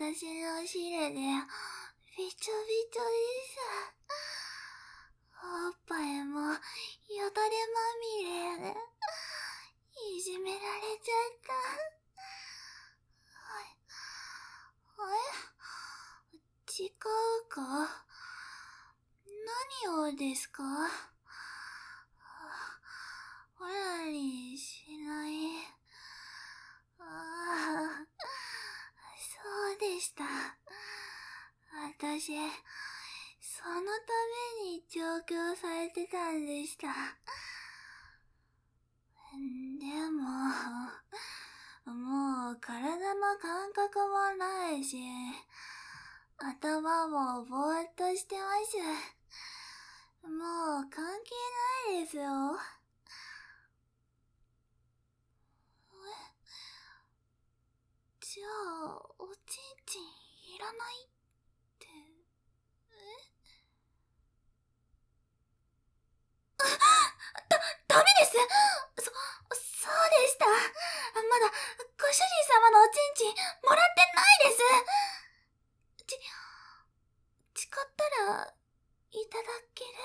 私のお尻でびちょびちょです。おっぱいもよだれまみれでいじめられちゃった。違うか？何をですか？ほらにしない。そうでした。私、そのために調教されてたんでした。でも、もう体の感覚もないし、頭もぼーっとしてます。もう関係ないですよ。じゃあ、おちんちんいらないって。ダメです。そうでした。まだ、ご主人様のおちんちんもらってないです。誓ったら、いただける？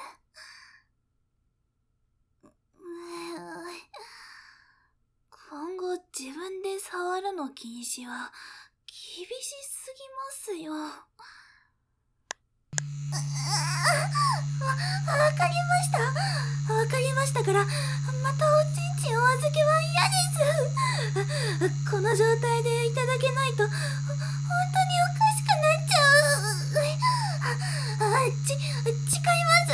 今後自分で触るの禁止は厳しすぎますよ。わかりました。わかりましたから、またおちんちんお預けは嫌です。この状態でいただけないと、本当におかしくなっちゃう。誓います。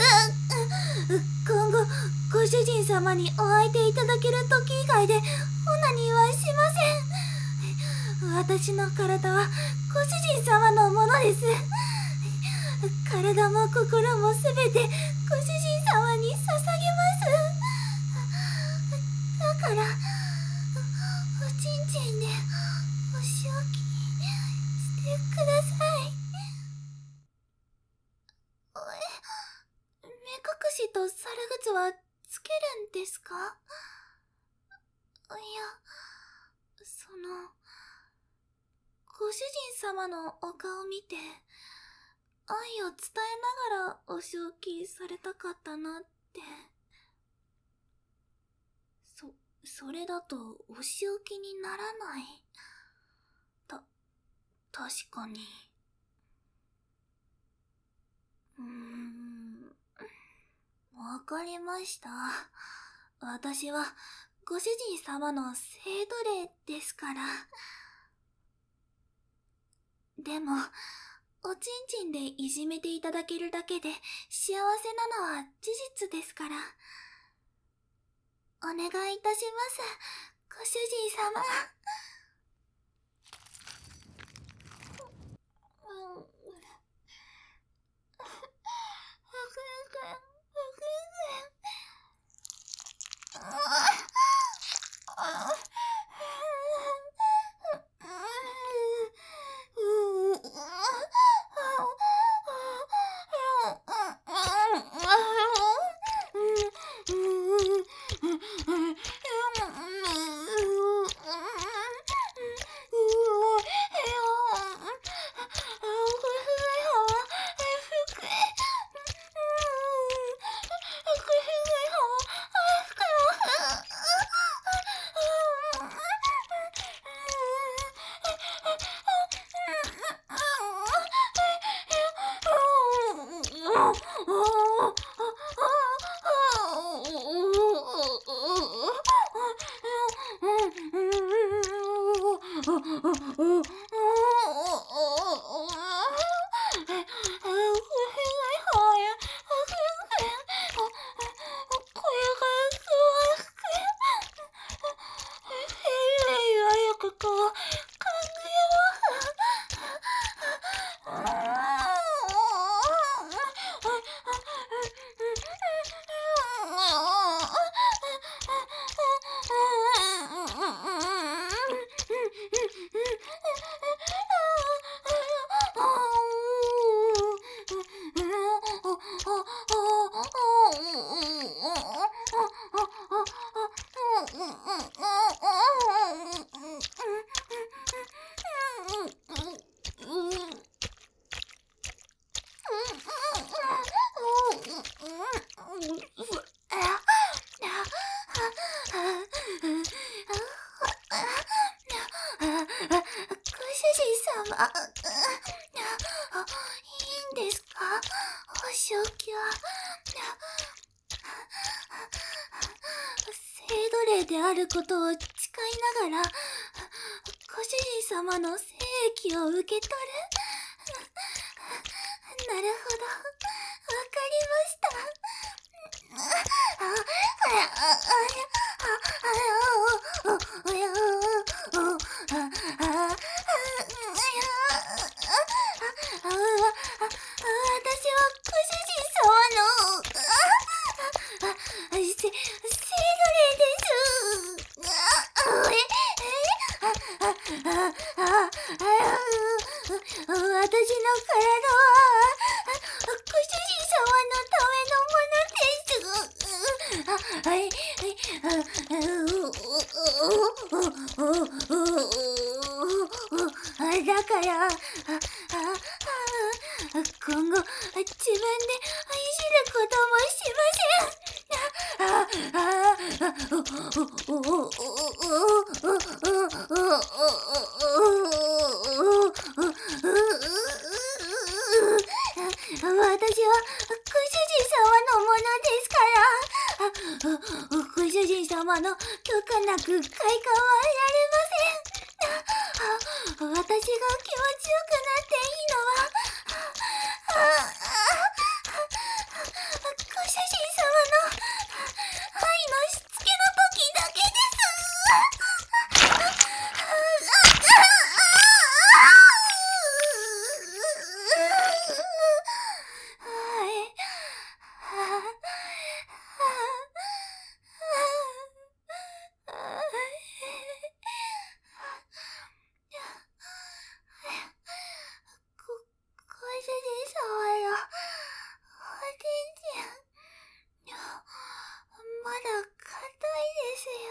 今後、ご主人様にお相手いただける時以外で、オナニーはしません。私の体は、ご主人様のものです。体も心もすべてご主人様に捧げます。だから、おちんちんでお仕置きしてください。目隠しと猿靴はつけるんですか？いや、ご主人様のお顔見て、愛を伝えながらお仕置きされたかったなって。それだとお仕置きにならない。確かに。わかりました。私はご主人様の生徒霊ですから。でも、おちんちんでいじめていただけるだけで幸せなのは事実ですから。お願いいたします、ご主人様。 ご主人様、いいんですか？お仕置きは。聖奴霊であることを誓いながら、ご主人様の精液を受け取る。なるほど、わかりました。私はご主人様の聖奴霊です。私の体はご主人様のためのものです。だから今後自分でいじることもし私はご主人様のものですから、ご主人様の許可なく開花は得られません。私が気持ちよくなっていいのは、ご主人様の愛のしつけの時だけですご主人様のお天気、まだ硬いですよ。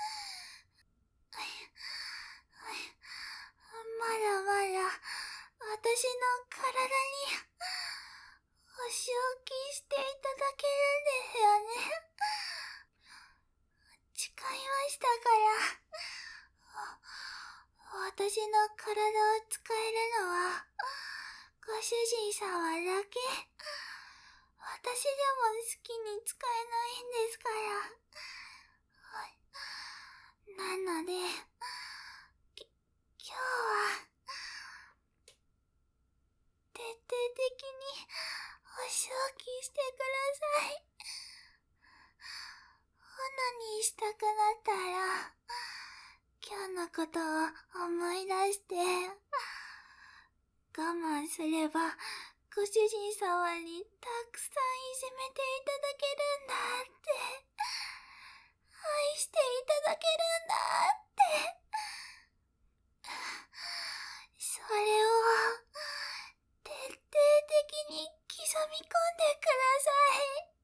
まだまだ私の体にお仕置きしていただけるんですよね。誓いましたから。私の体を使えるのはご主人様だけ。私でも好きに使えないんですから。なので、今日は徹底的にお仕置きしてください。オナニーしたくなったら、今日のことを思い出して、我慢すれば、ご主人様にたくさんいじめていただけるんだって、愛していただけるんだって、それを徹底的に刻み込んでください。